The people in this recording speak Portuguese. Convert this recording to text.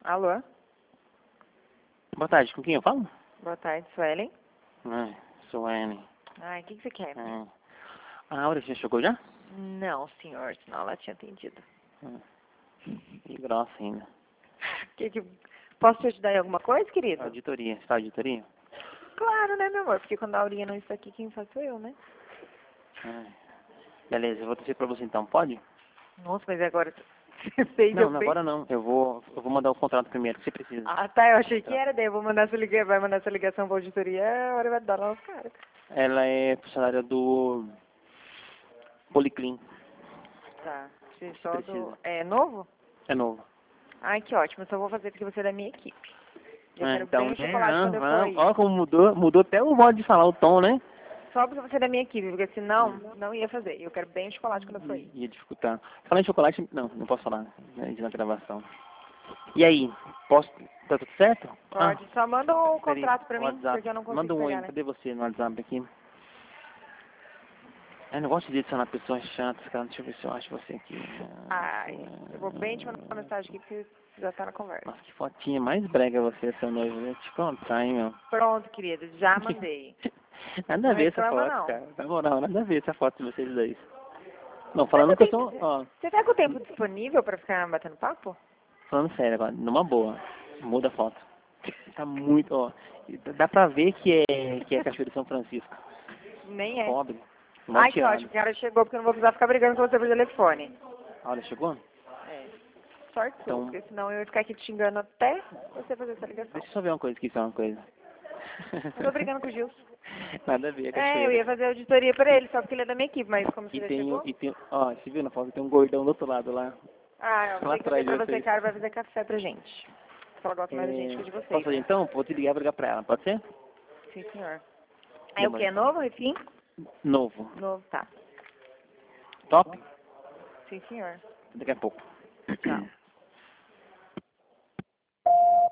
Alô? Boa tarde, com quem eu falo? Boa tarde, Suelen. Sou Anne. Ai, o que você quer? A Aura já chegou já? Não, senhor, senão ela tinha atendido. Que grossa ainda. Que... Posso te ajudar em alguma coisa, querido? Auditoria, você tá auditoria? Claro, né, meu amor? Porque quando a Aurinha não está aqui, quem faz sou eu, né? Beleza, eu vou torcer pra você então, pode? Nossa, mas agora você fez, Não, eu não, fiz. agora não. Eu vou mandar o contrato primeiro, que você precisa. Ah, tá, eu achei que era, daí eu vou mandar essa ligação, vai mandar essa ligação pra auditoria, a hora vai dar lá os caras. Ela é funcionária do Policlin. Tá, só do... Precisa. É novo? É novo. Ai, que ótimo, eu só vou fazer porque você é da minha equipe. Eu quero Então, bem o chocolate quando eu for aí. ó como mudou até o modo de falar, o tom, né? Só porque você é da minha equipe, porque senão, não ia fazer. Eu quero bem o chocolate quando eu for aí. Ia dificultar. Falando em chocolate, não posso falar, né, na gravação. E aí, posso, tá tudo certo? Pode, só manda o Peraí, contrato pra o mim, WhatsApp. porque eu não consigo Manda um oi, pegar, né? cadê você no WhatsApp aqui? Eu não gosto de adicionar pessoas chatas, cara. Deixa eu ver se eu acho você aqui. Ai, eu vou bem te mandar uma mensagem aqui, porque você já tá na conversa. Nossa, que fotinha mais brega você, seu noivo. Vou te contar, hein, meu. Pronto, querido, já mandei. Nada a Não ver essa reclama, foto, não. cara. Na moral, nada a ver essa foto de vocês dois. Não, Tá com falando que eu tempo- sou, ó, Você tá com o tempo disponível pra ficar batendo papo? falando sério agora, numa boa. Muda a foto. Tá muito, ó. Dá pra ver que é Cachoeira de São Francisco. Nem é. Pobre. Mal Ai, que tirado. ótimo, o cara chegou, porque eu não vou precisar ficar brigando com você por telefone. A hora chegou? É. Sorte sua, Então, porque senão eu ia ficar aqui te xingando até você fazer essa ligação. deixa eu só ver uma coisa aqui, só uma coisa. Eu tô brigando com o Gilson. Nada a ver, é É, eu cachoeira. ia fazer auditoria pra ele, só porque ele é da minha equipe, mas como você E já tem, chegou... ó, você viu na foto? Tem um gordão do outro lado lá. Ah, eu Lá sei que vai atrás de pra você, vocês. cara, vai fazer café pra gente. Ela gosta mais da gente que de Posso vocês, fazer né? então? Vou te ligar pra ligar pra ela, pode ser? Sim, senhor. É o Demorou que? É então. novo, enfim? Novo. Novo, tá. Top? Sim, senhor. Daqui a pouco. Tchau.